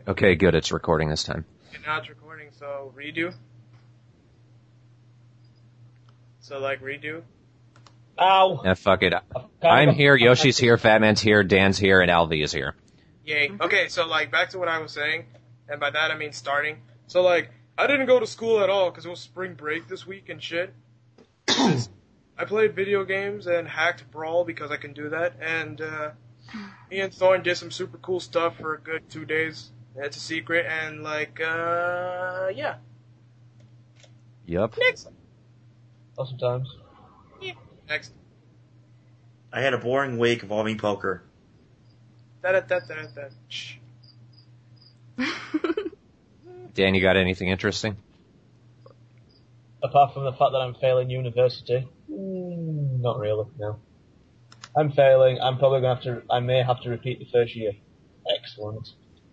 Okay, good. It's recording this time. Okay, now it's recording, so redo. So, redo. Ow! Yeah, fuck it. I'm here, Yoshi's here, Fatman's here, Dan's here, and Alvi is here. Yay. Okay, so, back to what I was saying, and by that I mean starting. So, I didn't go to school at all, because it was spring break this week and shit. I played video games and hacked Brawl because I can do that, and, me and Thorn did some super cool stuff for a good 2 days. It's a secret, and, yeah. Yup. Next. Awesome times. Yeah. Next. I had a boring week involving poker. Da-da-da-da-da. Shh. Dan, you got anything interesting? Apart from the fact that I'm failing university. Not really, no. I'm failing, I may have to repeat the first year. Excellent.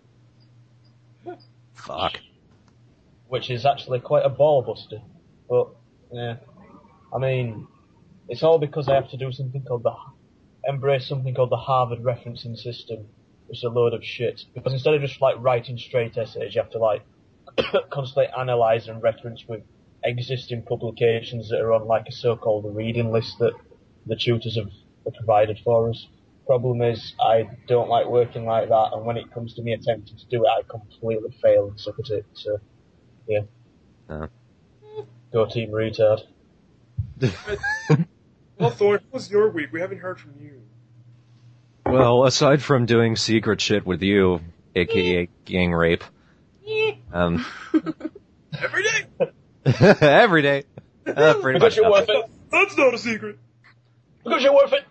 Fuck. Which is actually quite a ball buster. But, yeah. I mean, it's all because I have to do embrace something called the Harvard referencing system, which is a load of shit. Because instead of just writing straight essays, you have to constantly analyse and reference with existing publications that are on a so-called reading list that the tutors have provided for us. Problem is, I don't like working like that, and when it comes to me attempting to do it, I completely fail and suck at it. So, yeah. Go team retard. Well, Thorn, how was your week? We haven't heard from you. Well, aside from doing secret shit with you, aka gang rape, Every day! every day. Pretty much. Because you're worth it. That's not a secret! Because you're worth it.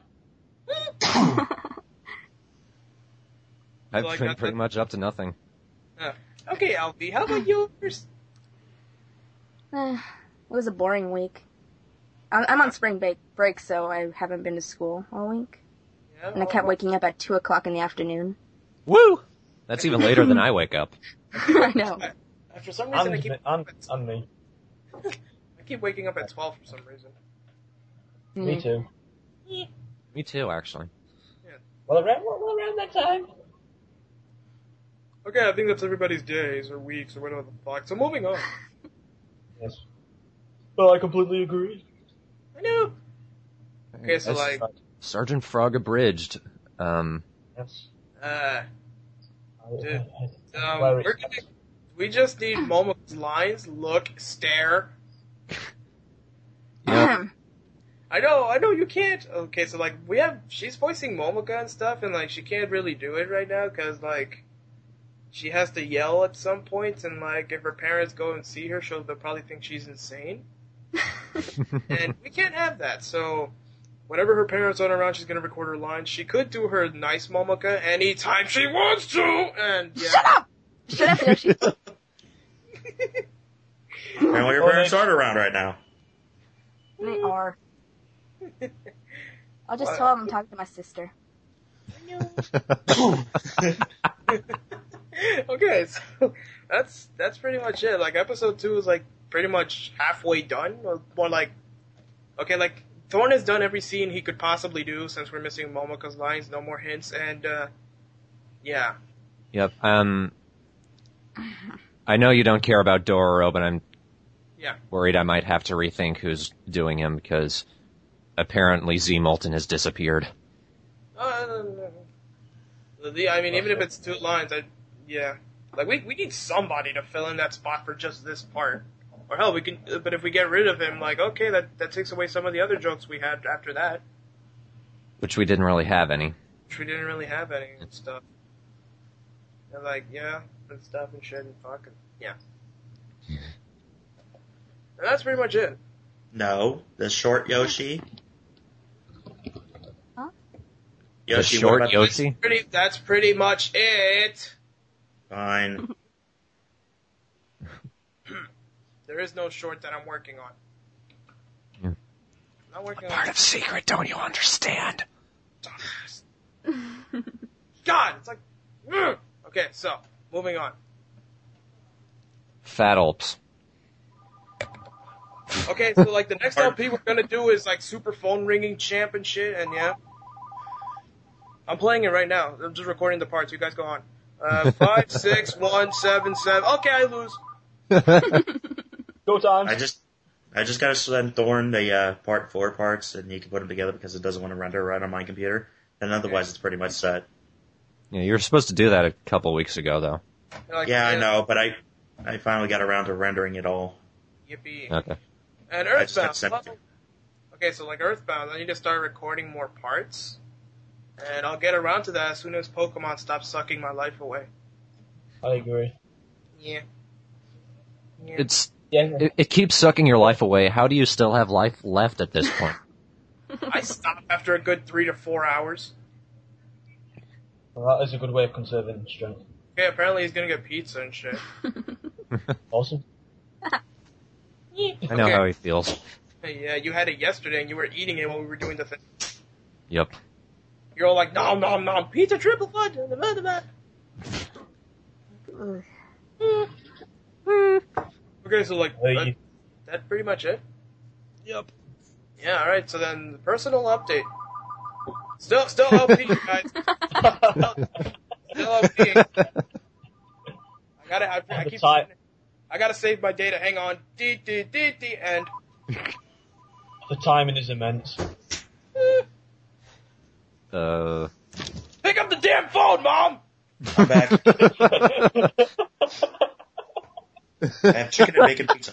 I've been pretty much up to nothing. Okay, Alfie, how about yours? It was a boring week. I'm on spring break, so I haven't been to school all week. Yeah, And I kept waking up at 2 o'clock in the afternoon. Woo! That's even later than I wake up. I know. For some reason, And me. I keep waking up at 12 for some reason. Me too. Me too, actually. Well, around that time. Okay, I think that's everybody's days or weeks or whatever the fuck. So moving on. Yes. Well, I completely agree. I know. Okay, so Sergeant Frog abridged. Yes. We just need Momo's lines, look, stare. Yep. I know, you can't. Okay, so she's voicing Momoka and stuff, and she can't really do it right now, cause she has to yell at some points, and if her parents go and see her, they'll probably think she's insane. And we can't have that, so whenever her parents aren't around, she's gonna record her lines. She could do her nice Momoka anytime she wants to, and yeah. Shut up! Shut up, Yoshi. Apparently your parents aren't around right now. They are. I'll just tell them I'm talking to my sister. Okay, so that's pretty much it. Episode 2 is pretty much halfway done, or more Thorn has done every scene he could possibly do since we're missing Momoka's lines, no more hints, and yeah. Yep. I know you don't care about Dororo, but I'm worried I might have to rethink who's doing him because apparently Z Molten has disappeared. Even if it's 2 lines, we need somebody to fill in that spot for just this part. Or hell, we can. But if we get rid of him, okay, that takes away some of the other jokes we had after that. Which we didn't really have any. And stuff. And and stuff and shit and fucking yeah. And that's pretty much it. No, the short Yoshi. Huh? Yoshi, the short what about Yoshi? That's pretty much it. Fine. There is no short that I'm working on. Yeah. I'm not working on Part of secret, don't you understand? God, it's okay, so, moving on. Fat Alps. Okay, so the next LP we're gonna do is super phone ringing champ and shit, and yeah. I'm playing it right now. I'm just recording the parts, you guys go on. 56177. Okay, I lose. Go time. I just gotta send Thorn the part 4 parts, and he can put them together because it doesn't want to render right on my computer. And otherwise, it's pretty much set. Yeah, you were supposed to do that a couple weeks ago, though. Like, Yeah, I know, but I finally got around to rendering it all. Yippee. Okay. And I just got Earthbound. sent Well, okay, so like Earthbound, I need to start recording more parts. And I'll get around to that as soon as Pokemon stops sucking my life away. I agree. Yeah. It keeps sucking your life away. How do you still have life left at this point? I stop after a good 3 to 4 hours. Well, that is a good way of conserving strength. Okay, apparently he's gonna get pizza and shit. Awesome. I know Okay. how he feels. Hey, yeah, you had it yesterday and you were eating it while we were doing the thing. Yep. You're all like, nom nom nom, pizza triple fudge. Okay, so like, that's pretty much it? Yep. Yeah, alright, so then, personal update. Still LP, guys. Still LP. I gotta save my data, hang on. And... The timing is immense. Pick up the damn phone, Mom! I'm back. I have chicken and bacon pizza.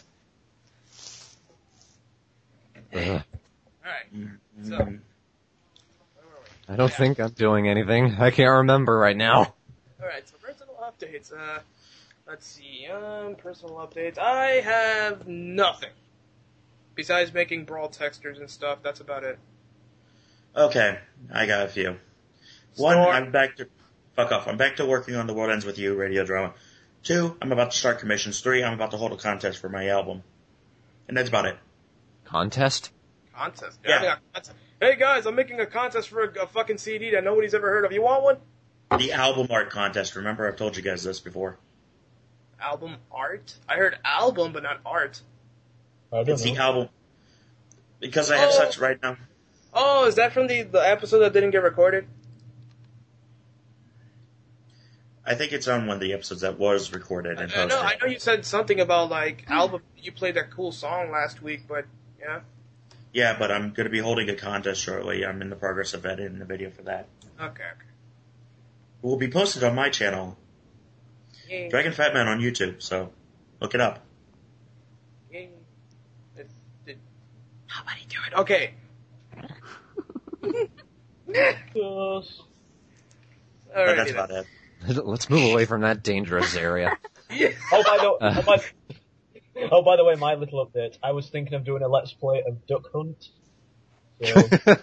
Alright, so... Where were we? I don't think I'm doing anything. I can't remember right now. Alright, so personal updates. Let's see, personal updates. I have nothing. Besides making Brawl textures and stuff, that's about it. Okay, I got a few. One, I'm back to... Fuck off. I'm back to working on The World Ends With You radio drama. 2, I'm about to start commissions. 3, I'm about to hold a contest for my album. And that's about it. Contest? Contest? Yeah. Hey guys, I'm making a contest for a fucking CD that nobody's ever heard of. You want one? The album art contest. Remember, I've told you guys this before. Album art? I heard album, but not art. I don't It's know. the album. Because I have such right now. Oh, is that from the episode that didn't get recorded? I think it's on one of the episodes that was recorded and posted. I know you said something about, like, album. You played that cool song last week, but, yeah. Yeah, but I'm going to be holding a contest shortly. I'm in the progress of editing the video for that. Okay. It will be posted on my channel, Yay. Dragon Fat Man on YouTube, so look it up. Yay. Nobody do it. Okay. Yes. But that's about it. Let's move away from that dangerous area. Yeah. Oh, by the way, my little update. I was thinking of doing a Let's Play of Duck Hunt. So,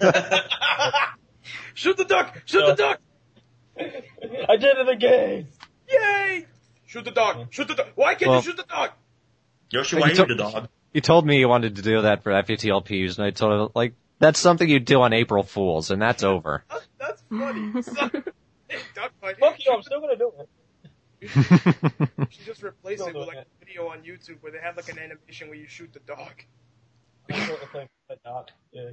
Shoot the duck! Shoot the duck! I did it again! Yay! Shoot the dog! Shoot the dog! Why can't you shoot the dog? Yoshi, why you the dog? You told me you wanted to do that for FUTLPs, and I told him, like, that's something you do on April Fools, and that's over. That's funny. Hey, duck fight. Fuck you, I'm still gonna do it. You should just replace it with like a video on YouTube where they have like an animation where you shoot the dog. I'm going to play like that. Yeah.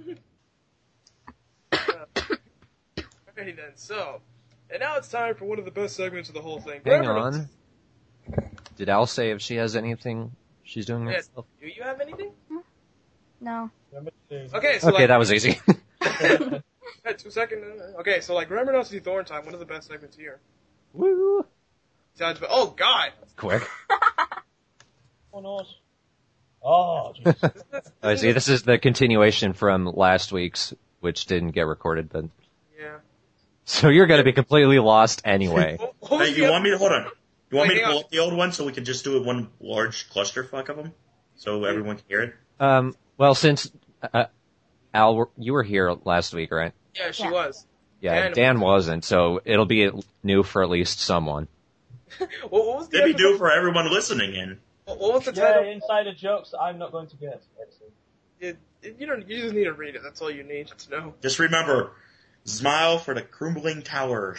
Alrighty then, so. And now it's time for one of the best segments of the whole thing. Hang on. Did Al say if she has anything she's doing Yes. herself? Do you have anything? No. Okay, so Okay, like, that was easy. 2 seconds. Okay, so like, remember not to see Thorn Time, one of the best segments here. Woo! Oh God! Quick. Oh no. Oh, jeez. I see, this is the continuation from last week's, which didn't get recorded, but... Yeah. So you're gonna be completely lost anyway. Hey, you want me to, hold on. You want Wait, me to hang pull on. up the old one so we can just do it one large clusterfuck of them? So everyone can hear it? Well, since, Al, you were here last week, right? Yeah, she Yeah. was. Yeah, Dan wasn't, so it'll be new for at least someone. What was the It'd be episode? new for everyone listening in. What was the Yeah, title? insider jokes I'm not going to get. You just need to read it. That's all you need to know. Just remember, smile for the crumbling tower.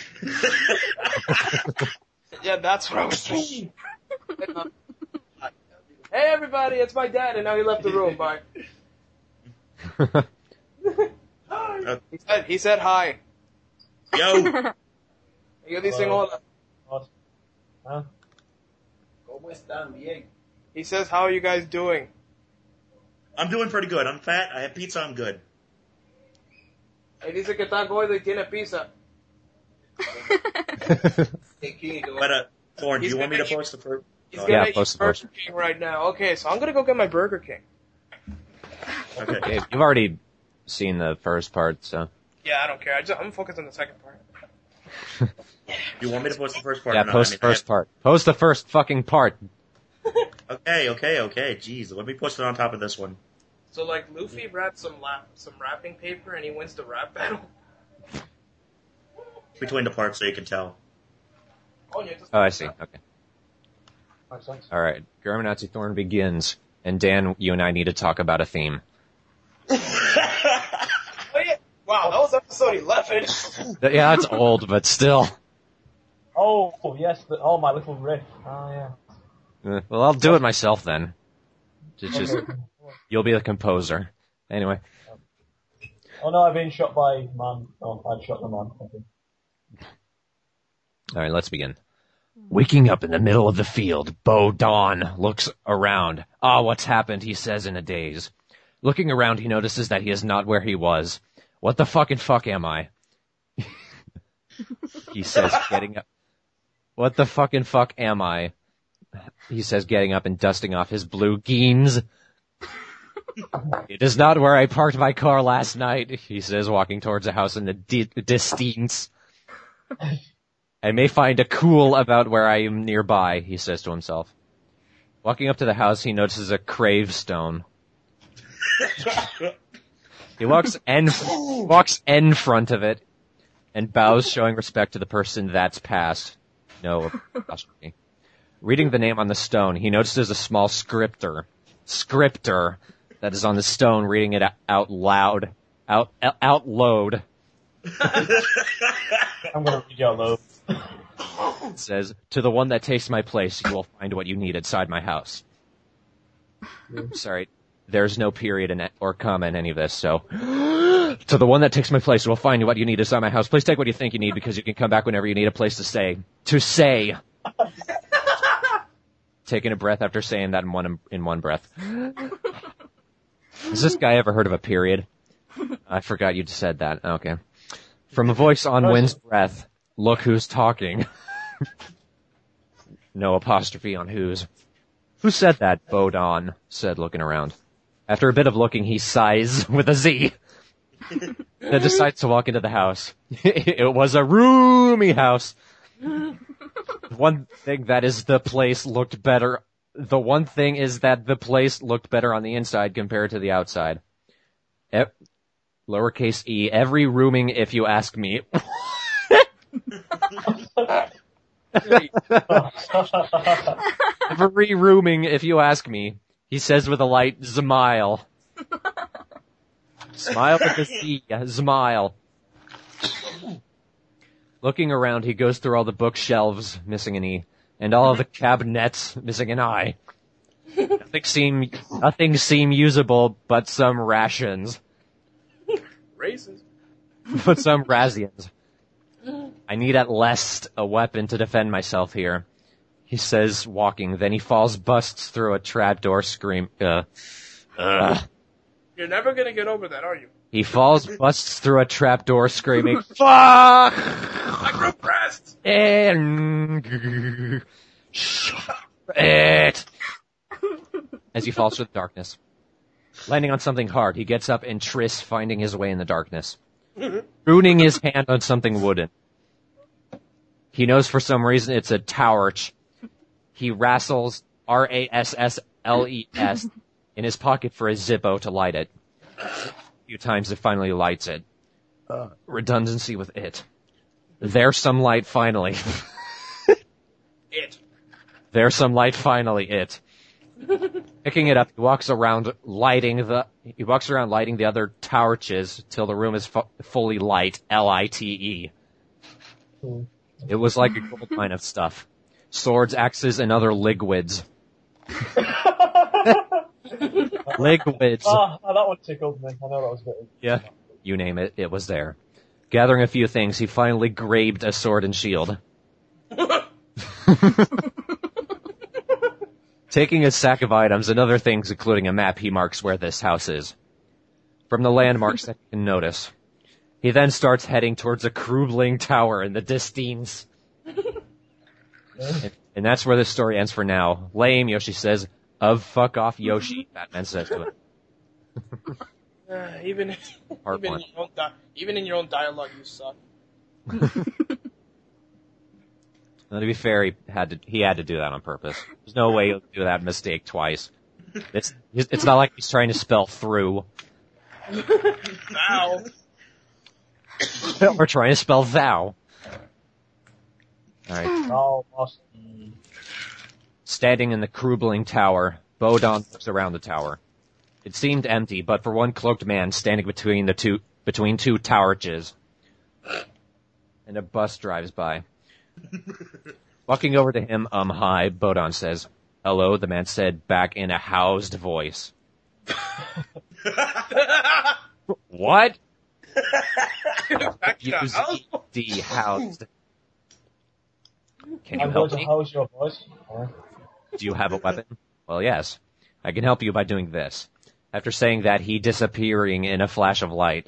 Yeah, that's what I was thinking. Hey everybody, it's my dad, and now he left the room. Bye. He said hi. Yo! You got these thing all. God. Huh? He says, how are you guys doing? I'm doing pretty good. I'm fat. I have pizza. I'm good. Él dice que está gordo y tiene pizza. But, Thorn, do you want me to post the first? He's gonna eat Burger King right now. Okay, so I'm gonna go get my Burger King. Okay. You've already seen the first part, so. Yeah, I don't care. I'm focused on the second part. You want me to post the first part? Yeah, or not? post the first part. Post the first fucking part. Okay. Jeez, let me post it on top of this one. So, like, Luffy wrapped some wrapping paper and he wins the rap battle. Between the parts so you can tell. Oh, I see. Okay. Makes sense. All right. Garminazi Thorn begins, and Dan, you and I need to talk about a theme. Oh, yeah. Wow, that was episode 11. Yeah, that's old, but still. Oh, yes, my little riff. Oh, yeah. Well, I'll do it myself then. Just you'll be the composer. Anyway. Oh no, I've been shot by man. Oh, I'd shot the man. Okay. All right, let's begin. Waking up in the middle of the field, Bo Dawn looks around. What's happened, he says in a daze. Looking around, he notices that he is not where he was. What the fucking fuck am I? He says, getting up. What the fucking fuck am I? He says, getting up and dusting off his blue jeans. It is not where I parked my car last night, he says, walking towards a house in the distance. I may find a cool about where I am nearby, he says to himself. Walking up to the house, he notices a crave stone. He walks in front of it and bows, showing respect to the person that's passed. No apostrophe. Reading the name on the stone, he notices a small scripter that is on the stone, reading it out loud. Out loud. I'm gonna read you out loud. It says, to the one that takes my place, you will find what you need inside my house. Sorry, there's no period or comma in any of this, so. To the one that takes my place, you will find what you need inside my house. Please take what you think you need, because you can come back whenever you need a place to stay. To say. Taking a breath after saying that in one breath. Has this guy ever heard of a period? I forgot you said that. Okay. From a voice on wind's breath, look who's talking. No apostrophe on whose. Who said that? Bodon said, looking around. After a bit of looking, he sighs with a Z. Then decides to walk into the house. It was a roomy house. One thing is that the place looked better on the inside compared to the outside. Lowercase e, every rooming if you ask me. Every rooming if you ask me, he says with a light smile. Smile with a C, smile. Looking around, he goes through all the bookshelves, missing an E, and all of the cabinets, missing an I. Nothing seem usable but some rations. Raisins. But some rations. I need at least a weapon to defend myself here, he says, walking. Then he falls, busts through a trapdoor, scream. You're never gonna get over that, are you? He falls, busts through a trapdoor, screaming, "Fuck!" I'm repressed! And it. As he falls through the darkness. Landing on something hard, he gets up and tries finding his way in the darkness. Ruining his hand on something wooden. He knows for some reason it's a torch. He wrestles Rassles in his pocket for a Zippo to light it. A few times it finally lights it. Redundancy with it. There's some light finally. There's some light finally, it. Picking it up, he walks around lighting the other torches till the room is fully light, Lite. It was like a gold mine of stuff. Swords, axes, and other liquids. Liquids. That one tickled me. I know that was good. Yeah, you name it, it was there. Gathering a few things, he finally grabbed a sword and shield. Taking a sack of items and other things, including a map, he marks where this house is. From the landmarks that he can notice. He then starts heading towards a Krubling Tower in the distance. And that's where the story ends for now. Lame, Yoshi says. Of fuck off, Yoshi, Batman says to him. Even in your own dialogue, you suck. Now, to be fair, he had to do that on purpose. There's no way he'll do that mistake twice. It's not like he's trying to spell through. Thou. Or trying to spell thou. Alright. Oh, Standing in the Krubling Tower, Bodon looks around the tower. It seemed empty, but for one cloaked man standing between two towerches. And a bus drives by. Walking over to him, hi, Bodon says. Hello, the man said back in a housed voice. What? Use ED, housed. Can you I'm help going to me? house your voice. Do you have a weapon? Well, yes. I can help you by doing this. After saying that, he disappearing in a flash of light.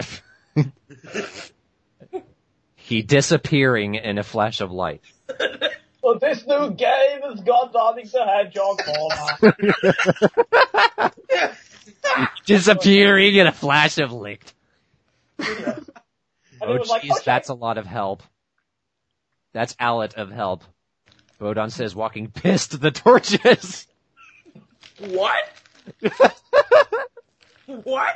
He disappearing in a flash of light. So this new game has got Sonic the Hedgehog format. Disappearing in a flash of light. Yeah. Oh jeez, that's a lot of help. That's a lot of help. Bodon says, walking pissed the torches. What? What?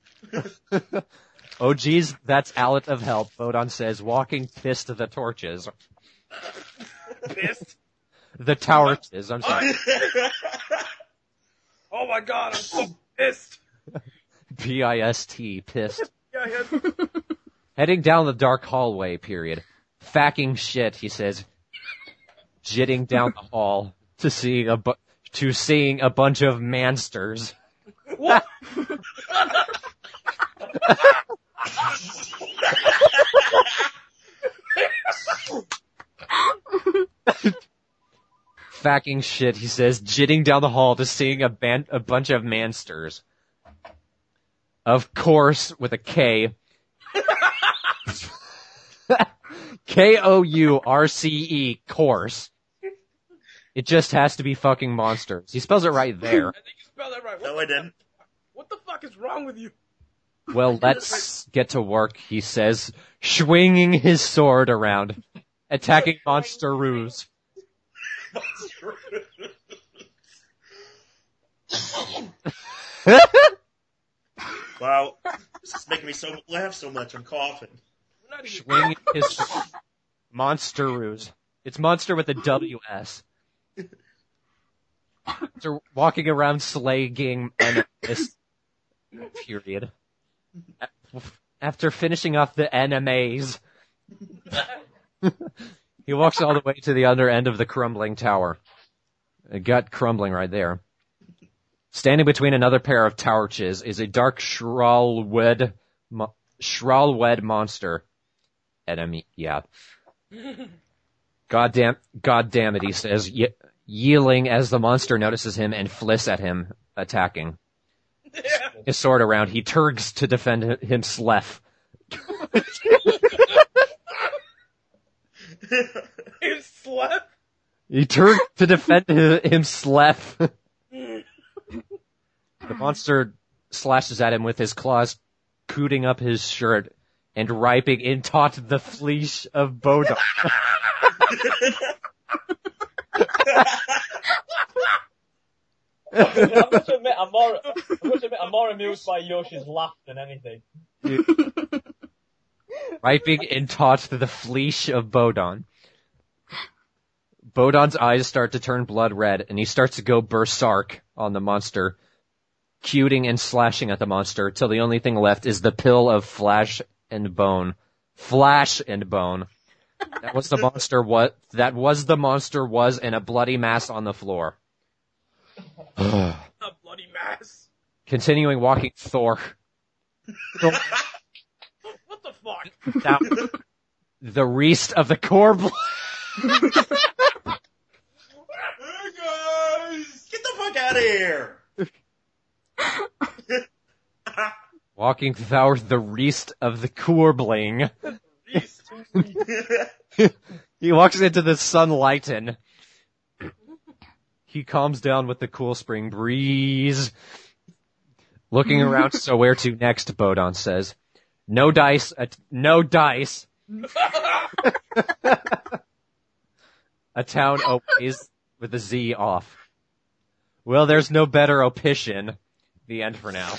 Oh geez, that's a lot of help. Bodon says, walking pissed the torches. Pissed? The towerches, I'm sorry. Oh my god, I'm so pissed. P-I-S-T, pissed. Yeah. Heading down the dark hallway, period. Facking shit, he says. Jitting down the hall to seeing a bunch of mansters. What? Facking shit, he says, jitting down the hall to seeing a bunch of mansters. Of course, with a K. K-O-U-R-C-E, course. It just has to be fucking monsters. He spells it right there. I think you spelled that right. No, I didn't. What the fuck is wrong with you? Well, let's get to work, he says, swinging his sword around, attacking monsteroos. Wow, this is making me laugh so much. I'm coughing. Swinging his monsteroos. It's monster with a W-S. They're walking around slaying enemies. Period. After finishing off the enemies, he walks all the way to the other end of the crumbling tower. It got crumbling right there. Standing between another pair of towerches is a dark Shralwed monster. Enemy, yeah. God damn it, he says, yelling as the monster notices him and flists at him, attacking. Yeah. His sword around, he turns to defend himself. You slept? He turned to defend himself. The monster slashes at him with his claws, cooting up his shirt and ripping in taut the fleece of Bodon. I must admit, I'm more amused by Yoshi's laugh than anything. Ripping in taut the fleece of Bodon. Bodon's eyes start to turn blood red, and he starts to go berserk on the monster, cooting and slashing at the monster till the only thing left is the pill of flesh and bone. Flash and bone. That was the monster was in a bloody mass on the floor. A bloody mess. Continuing walking Thor. What the fuck? Down the rest of the core out of here! Walking through the rest of the Kurbling. He walks into the sunlight and he calms down with the cool spring breeze. Looking around, so where to next, Bodon says. No dice, no dice. A town always with a Z off. Well, there's no better option. The end for now.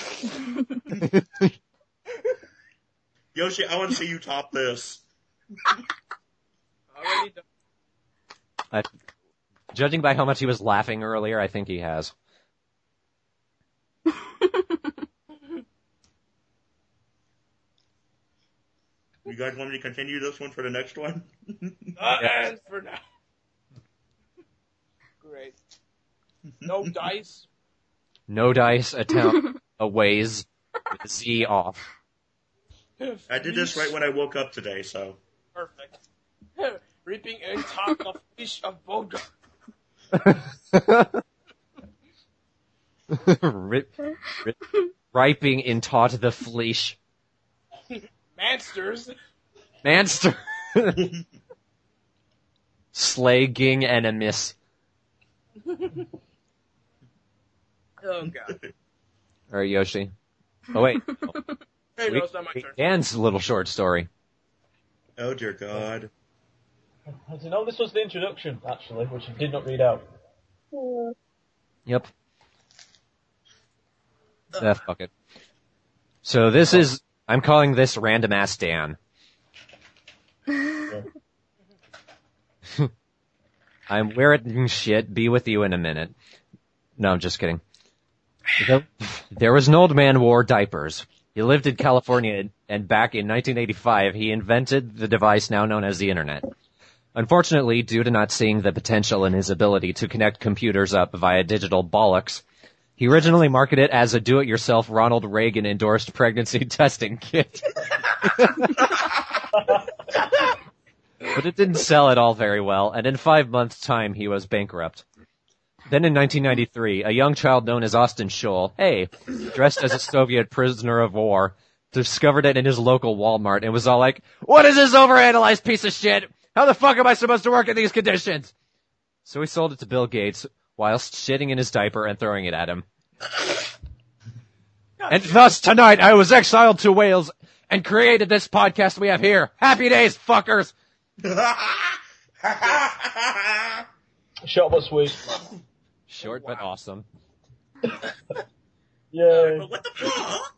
Yoshi, I want to see you top this. Already done. Judging by how much he was laughing earlier, I think he has. You guys want me to continue this one for the next one? And for now. Great. No dice. No dice, a town a ways with a Z off. I did this right when I woke up today, so. Perfect. Reaping a top of fish of Bodon. Riping in taut the fleesh. Mansters. Manster. Slagging enemies. Oh god. Alright, Yoshi. Oh wait. Hey, no, it's not my turn. Dan's little short story. Oh dear God. I don't know, this was the introduction, actually, which I did not read out. Yep. Fuck it. So this is, I'm calling this Random Ass Dan. I'm wearing shit, be with you in a minute. No, I'm just kidding. There was an old man who wore diapers. He lived in California, and back in 1985, he invented the device now known as the Internet. Unfortunately, due to not seeing the potential in his ability to connect computers up via digital bollocks, he originally marketed it as a do-it-yourself Ronald Reagan-endorsed pregnancy testing kit. But it didn't sell at all very well, and in 5 months' time, he was bankrupt. Then in 1993, a young child known as Austin Scholl, dressed as a Soviet prisoner of war, discovered it in his local Walmart and was all like, "What is this overanalyzed piece of shit? How the fuck am I supposed to work in these conditions?" So he sold it to Bill Gates, whilst shitting in his diaper and throwing it at him. And thus tonight I was exiled to Wales and created this podcast we have here. Happy days, fuckers! Short but sweet. Short but awesome. Yay. But what the fuck?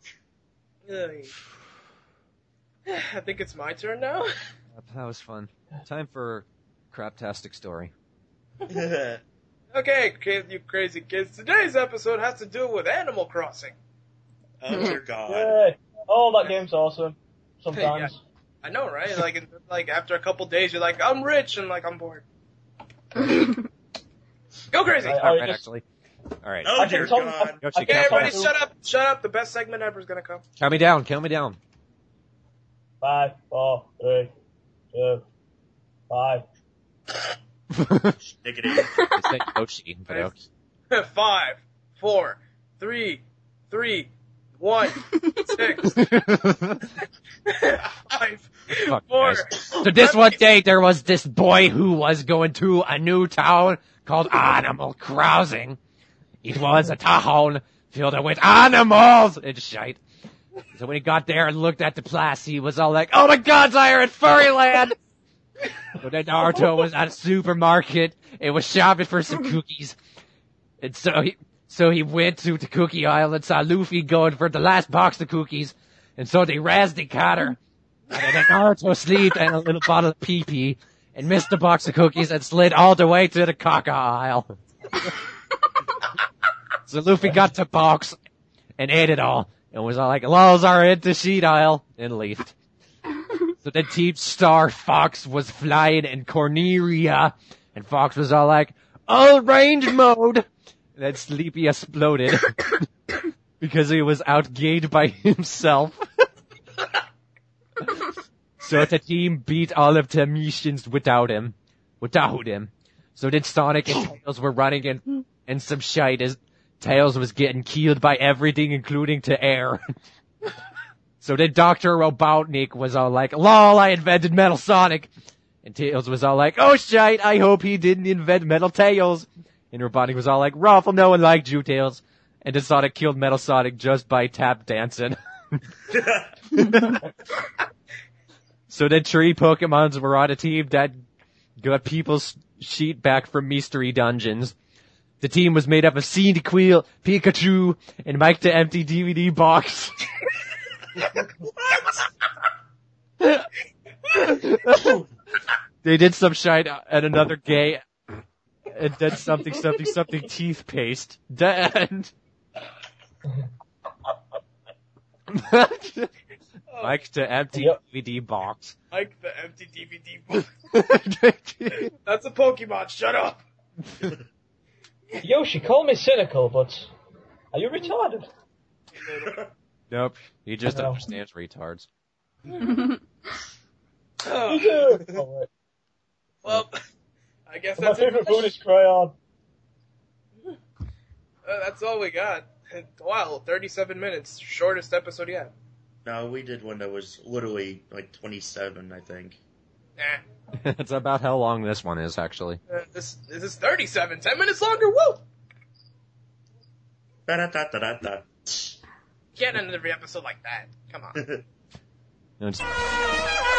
I think it's my turn now. That was fun. Time for craptastic story. Okay, you crazy kids. Today's episode has to do with Animal Crossing. Oh dear God. Yay. Oh, that game's awesome. Sometimes. Yeah. I know, right? Like after a couple days, you're like, I'm rich, and like, I'm bored. Go crazy! Alright, actually. Alright. Oh dear God. Yoshi, Okay, everybody, shut up. The best segment ever is gonna come. count me down. 5, 4, 3, 2, 5. Stick it in. It's like Yoshi, but okay. 5, 4, 3, 1, 6. 5, Fuck, 4. guys. So this one day there was this boy who was going to a new town called Animal Crossing. It was a town filled with animals and shite. So when he got there and looked at the place, he was all like, "Oh my God, I are in Furryland!" So then Naruto was at a supermarket and was shopping for some cookies. And so he went to the cookie aisle and saw Luffy going for the last box of cookies. And so they razzed the cutter. And then Naruto slept in a little bottle of pee-pee and missed the box of cookies and slid all the way to the caca aisle. So Luffy got the box and ate it all and was all like, "Lols are in the sheet aisle," and left. So then Team Star Fox was flying in Corneria, and Fox was all like, "All range mode!" And then Sleepy exploded because he was outgained by himself. So the team beat all of the missions without him. So then Sonic and Tails were running in some shite as Tails was getting killed by everything, including to air. So then Dr. Robotnik was all like, lol, I invented Metal Sonic. And Tails was all like, oh shite, I hope he didn't invent Metal Tails. And Robotnik was all like, Ruffle, no one liked you, Tails. And then Sonic killed Metal Sonic just by tap dancing. So then 3 Pokemons were on a team that got people's sheet back from Mystery Dungeons. The team was made up of Cyndaquil, Pikachu, and Mike the Empty DVD Box. They did some shite at another gay, and then something teeth paste. And Mike the Empty DVD Box. Mike the Empty DVD Box. That's a Pokemon, shut up! Yoshi, call me cynical, but are you retarded? Nope, he just understands retards. Oh. Well, I guess My that's favorite it. food is crayon. That's all we got. Wow, 37 minutes. Shortest episode yet. No, we did one that was literally like 27, I think. Nah. It's about how long this one is, actually. This is 37. 10 minutes longer, woo! Da-da-da-da-da-da. Can't end every episode like that. Come on. No, it's-